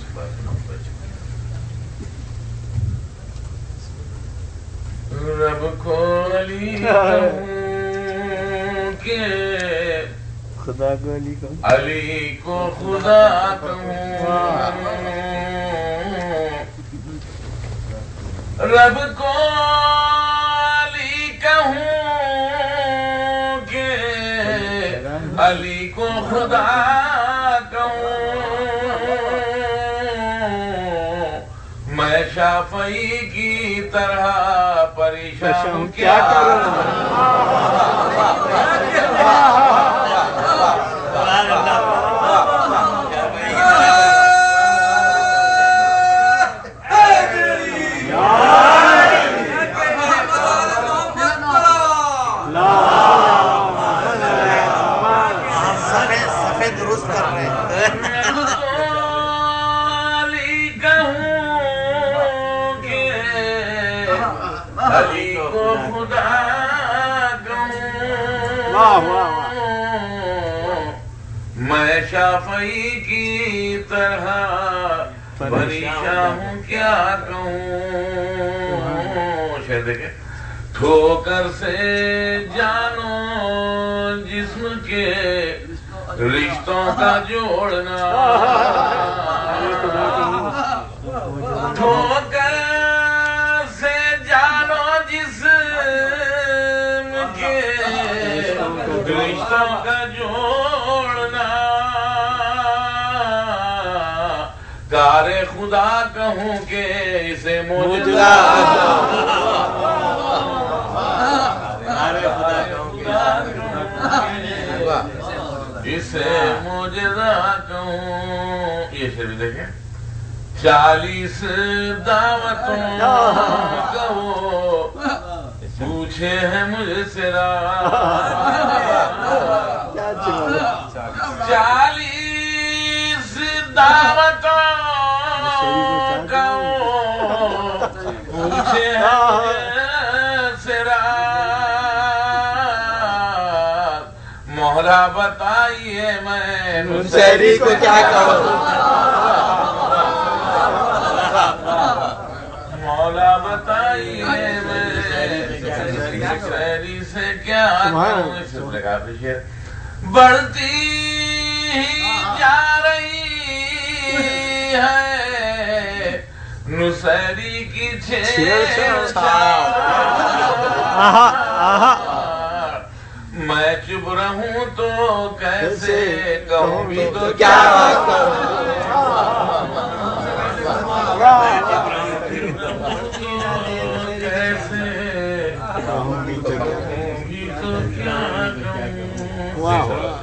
رب کو علی کہوں کہ خدا کو علی کہوں، علی کو خدا کہوں، رب کو علی کہوں کہ علی کو خدا کہوں، میں شافعی کی طرح پریشان کیا کروں؟ میں شافعی کی طرح پریشان ہوں کیا کہوں؟ شاید دیکھیں، ٹھوکر سے جانو جسم کے رشتوں کا جوڑنا، ٹھوکر سے جانو جسم کے رشتوں کا جوڑنا، کار خدا کہوں کہ اسے معجزہ، اسے معجزہ کہوں۔ یہ شعر دیکھیں، 40 دعوتوں کہو پوچھے ہیں مجھ سے راہ، 40 دعوتوں کہو پوچھے ہیں مجھ سے راہ، مولا بتائیے میں نصیری کو کیا کہوں؟ مولا بتائیے میں نصیری سے کیا کہوں؟ اس سے بڑے کافی شعر، بڑھتی ہی جا رہی ہے نصیری کی چھیڑ، میں چپ رہوں تو کیسے کہوں بھی تو کیا کہوں؟ کیسے کہوں بھی تو کیا کہوں؟